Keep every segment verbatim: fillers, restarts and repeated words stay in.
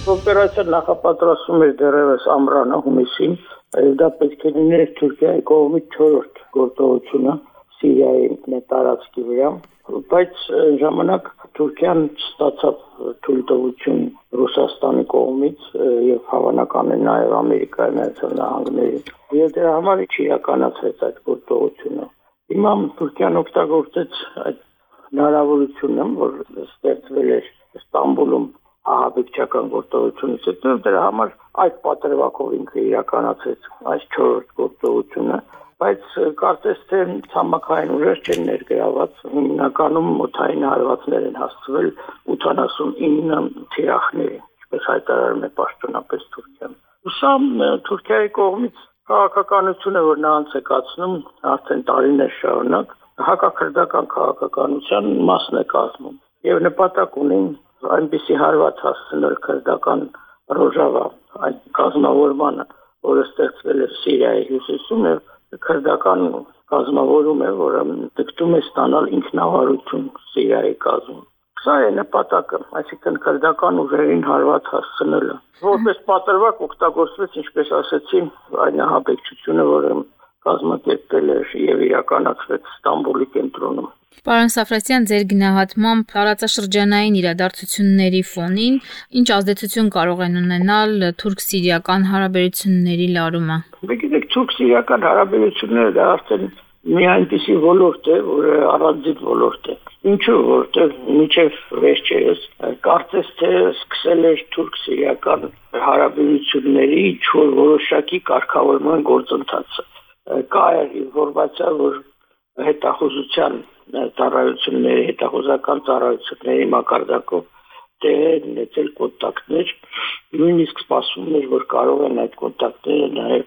Օպերացիան նախապատրաստում էր դեռևս ամռանը հունիսին, դա պետք է լիներ Թուրքիայի կողմից չորրորդ գործողությունը Սիրիայի տարածքի վրա, բայց ժամանակ Թուրքիան չստացավ թույլտվություն Ռուսաստանի կողմից եւ հավանական է նաեւ Ամերիկայի Միացյալ Նահանգների, եւ դրա համար չիրականացրեց այդ գործողությունը։ Հիմա Թուրքիան օգտագործեց այդ հնարավորությունը, որ ստեղծվել էր Ստամբուլում ահաբեկչական գործողությունից հետո դրա համար այդ պատրվակով ինքը իրականացրեց այս չորրորդ գործողությունը, բայց կարծես թե ցամաքային ուժեր չեն ներգրաված, հիմնականում օդային հարվածներ են հասցվել ութանասունինը թիրախների, ինչպես հայտարարում է պաշտոնապես Թուրքիան։ Սա Թուրքիայի կողմից քաղաքականություն է, որ նա անց է կացնում արդեն տարիներ շարունակ, հակաքրդական քաղաքականության մասն է կազմում եւ նպատակ ունի այնպիսի հարված հասցնել քրդական Ռոժավա այդ կազմավորմանը, որը ստեղծվել է Սիրիայի հյուսիսում եւ քրդական կազմավորում է, որը դգտում է ստանալ ինքնավարություն Սիրիայի կազմում։ Սա է նպատակը, այսինքն քրդական ուժերին հարված հասցնելը։ Որպես պատրվակ օգտագործվեց, ինչպես ասեցի, այն ահաբեկչությունը, որը կազմակերպվել էր եւ իրականացվեց Ստամբուլի կենտրոնում։ Պարոն Սաֆրասյան, ձեր գնահատմամբ տարածաշրջանային իրադարձությունների ֆոնին ինչ ազդեցություն կարող են ունենալ թուրք-սիրիական հարաբերությունների լարումը։ Գիտեք, թուրք-սիրիական հարաբերությունները դա արդեն մի այնպիսի ոլորտ է, որը առանձին ոլորտ է։ Ինչու, որտեղ մինչև վերջերս կարծես թե սկսել էր թուրք-սիրիական հարաբերությունների ինչ-որ որոշակի կարգավորման գործընթացը։ Կա ինֆորմացիա, որ հետախուզության ծառայությունների, հետախուզական ծառայությունների մակարդակով տեղ ունեցել կոնտակտներ, նույնիսկ սպասվում էր, որ կարող են այդ կոնտակտները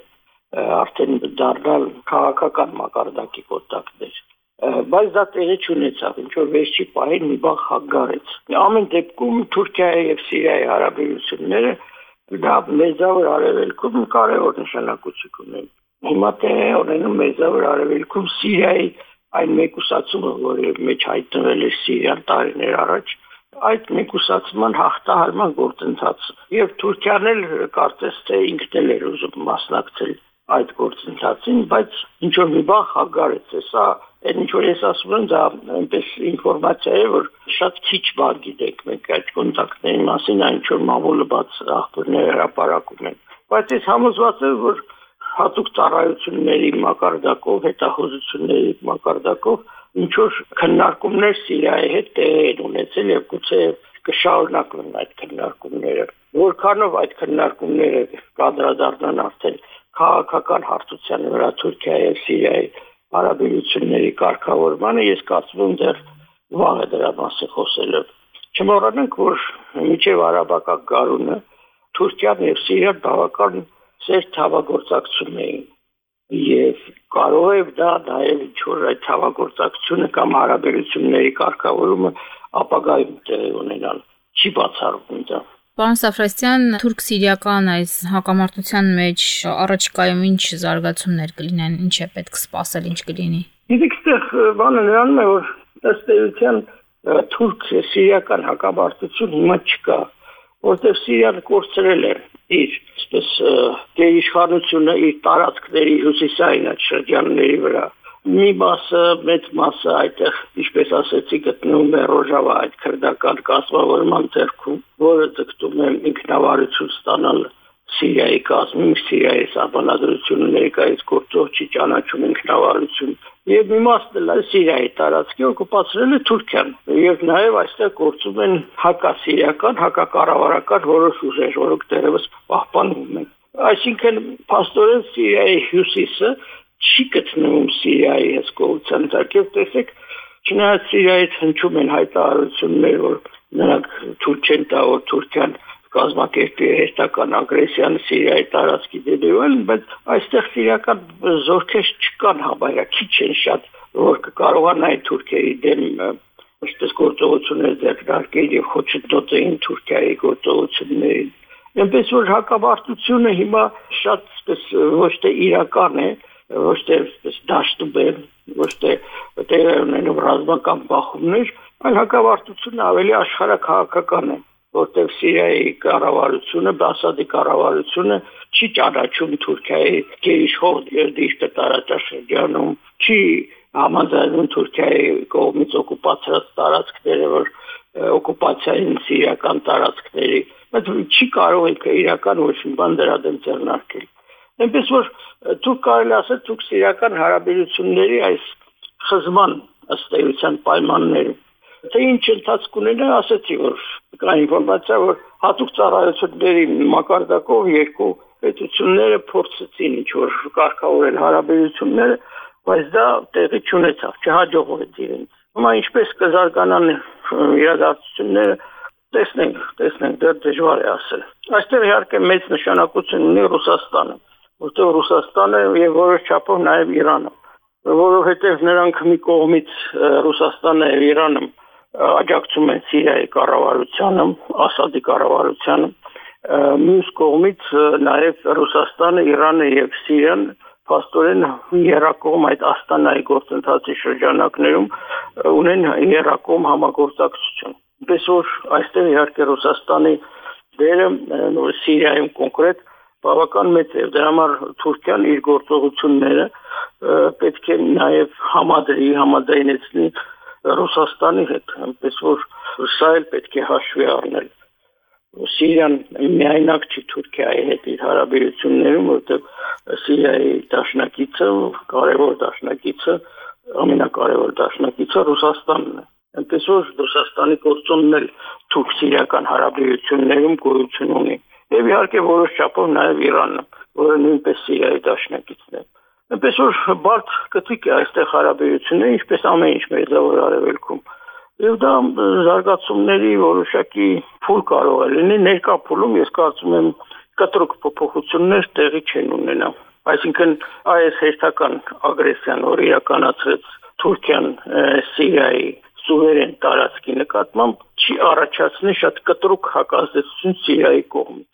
նաև արդեն դառնալ քաղաքական մակարդակի կոնտակտներ, բայց դա տեղի չունեցավ, ինչ որ վերջի պահին մի բան խանգարեց։ Ամեն դեպքում Թուրքիայի եւ Սիրիայի հարաբերությունները դա մեծավոր արևելքում կարևոր նշանակություն ունեն։ Հիմա տեղի ունենում մեծավոր արևելքում Սիրիայի այն մեկուսացումը, որի մեջ հայտնվել էր Սիրիան տարիներ առաջ, այդ մեկուսացման հաղթահարման գործընթացը։ Եվ Թուրքիան էլ կարծես թե ինքն էլ էր ուզում մասնակցել այդ գործընթացին, բայց ինչ որ մի բան խանգարեց։ Սա այն ինչ որ ես ասում եմ, դա այնպես ինֆորմացիա է, որ շատ քիչ բան գիտենք մենք այդ կոնտակտների մասին, այն ինչ որ մամուլը բաց աղբյուրներ հրապարակում են։ Բայց ես համոզված եմ, որ հատուկ ծառայությունների մակարդակով, հետախուզությունների մակարդակով ինչ որ քննարկումներ Սիրիայի հետ տեղի են ունեցել եւ գուցե կշարունակվեն այդ քննարկումները։ Որքանով այդ քննարկումները կադրադառնան արդեն քաղաքական հարթության վրա Թուրքիայի եւ Սիրիայի հարաբերությունների կարգավորմանը, ես կարծում եմ դեռ վաղ է դրա մասին խոսելը։ Չմոռանանք, որ մինչև արաբական գարունը Թուրքիան եւ Սիրիան բավական սերտ հավագործակցություն էին եւ կարող է դա նաեւ ինչ-որ այդ հավագործակցությունը կամ հարաբերությունների կարգավորումը ապագայում տեղի ունենալ, չի բացառվում դա։ Պարոն Սաֆրասյան, թուրք-սիրիական այս հակամարտության մեջ առաջիկայում ինչ զարգացումներ կլինեն, ինչ է պետք սպասել, ինչ կլինի։ Իսկ այստեղ բանը նրանում է, որ ըստ էության թուրք-սիրիական հակամարտություն հիմա չկա, որտեղ Սիրիան կորցրել է իր այսպես գերիշխանությունը իր տարածքների հյուսիսային այդ շրջանների վրա։ Մի մասը, մեծ մասը այդտեղ, ինչպես ասեցի, գտնվում է Ռոժավա այդ քրդական կազմավորման ձեռքում, որը ձգտում է ինքնավարություն ստանալ Սիրիայի կազմում, Սիրիայի սահմանադրությունը ներկայիս գործող չի ճանաչում ինքնավարություն։ Եվ մի մասն էլ Սիրիայի տարածքի օկուպացրել է Թուրքիան։ Եվ նաև այստեղ գործում են հակասիրիական, հակակառավարական որոշ ուժեր, որոնք դեռևս պահպանվում են։ Այսինքն, փաստորեն Սիրիայի հյուսիսը չի գտնվում Սիրիայի հսկողության տակ, եւ տեսեք, չնայած Սիրիայից հնչում են հայտարարություններ, որ նրանք թույլ չեն տա, որ Թուրքիան կազմակերպի հերթական ագրեսիան Սիրիայի տարածքի դեպի, բայց այստեղ սիրիական զորքեր չկան համարյա, քիչ են շատ, որ կկարողանային Թուրքիայի դեմ այսպես գործողություններ ձեռնարկել եւ խոչընդոտեին Թուրքիայի գործողություններին։ Այնպես որ հակամարտությունը հիմա շատ այսպես ոչ թե իրական է, ոչ թե այսպես դաշտում է, ոչ թե տեղի ունենում ռազմական բախումներ, այլ հակամարտությունը ավելի աշխարհաքաղաքական է։ որտեղ Սիրիայի կառավարությունը, Ասադի կառավարությունը չի ճանաչում Թուրքիայի գերիշխող դիրքը տարածաշրջանում, չի համաձայնում Թուրքիայի կողմից օկուպացրած տարածքները, որ օկուպացիային սիրիական տարածքների, բայց չի կարող ինքը իրական ոչ մի բան դրա դեմ ձեռնարկել։ Այնպես որ դուք կարելի ասել թուրք-սիրիական հարաբերությունների այս խզման ըստ էության պայմաններում թե ինչ ընթացք ունենա, ասացի, որ կա ինֆորմացիա, որ հատուկ ծառայությունների մակարդակով երկու պետությունները փորձեցին ինչ-որ կարգավորել հարաբերությունները, բայց դա տեղի չունեցավ, չհաջողվեց իրենց։ Հիմա ինչպես կզարգանան իրադարձությունները, տեսնենք, տեսնենք, դեռ դժվար է ասել։ Այստեղ իհարկե մեծ նշանակություն ունի Ռուսաստանը, որտեղ Ռուսաստանը եւ որոշ չափով նաեւ Իրանը, որովհետեւ նրանք մի կողմից Ռուսաստանը եւ Իրանը աջակցում են Սիրիայի կառավարությանը, Ասադի կառավարությանը, մյուս կողմից նաև Ռուսաստանը, Իրանը եւ Սիրիան փաստորեն երակողմ այդ Աստանայի գործընթացի շրջանակներում ունեն երակողմ համագործակցություն։ Ինչպես որ այստեղ իհարկե Ռուսաստանի դերը Սիրիայում կոնկրետ բավական մեծ է, դրա համար Թուրքիան իր գործողությունները պետք է նաև համադրի, համաձայնեցնի Ռուսաստանի հետ, այնպես որ սա էլ պետք է հաշվի առնել։ Սիրիան միայնակ չի Թուրքիայի հետ իր հարաբերություններում, որտեղ Սիրիայի դաշնակիցը, կարևոր դաշնակիցը, ամենակարևոր դաշնակիցը Ռուսաստանն է։ Այնպես որ Ռուսաստանի գործոնն էլ թուրք-սիրիական հարաբերություններում գոյություն ունի։ Եվ իհարկե որոշ չափով նաև Իրանը, որը նույնպես Սիրիայի դաշնակիցն է։ Այնպես որ բարդ կտրիկ է այստեղ հարաբերությունները, ինչպես ամեն ինչ Մերձավոր Արևելքում։ Եվ դա զարգացումների որոշակի փուլ կարող է լինի, ներկա փուլում ես կարծում եմ կտրուկ փոփոխություններ տեղի չեն ունենա։ Այսինքն այս հերթական ագրեսիան, որ իրականացրեց Թուրքիան Սիրիայի սուվերեն տարածքի նկատմամբ, չի առաջացնի շատ կտրուկ հակազդեցություն Սիրիայի կողմից։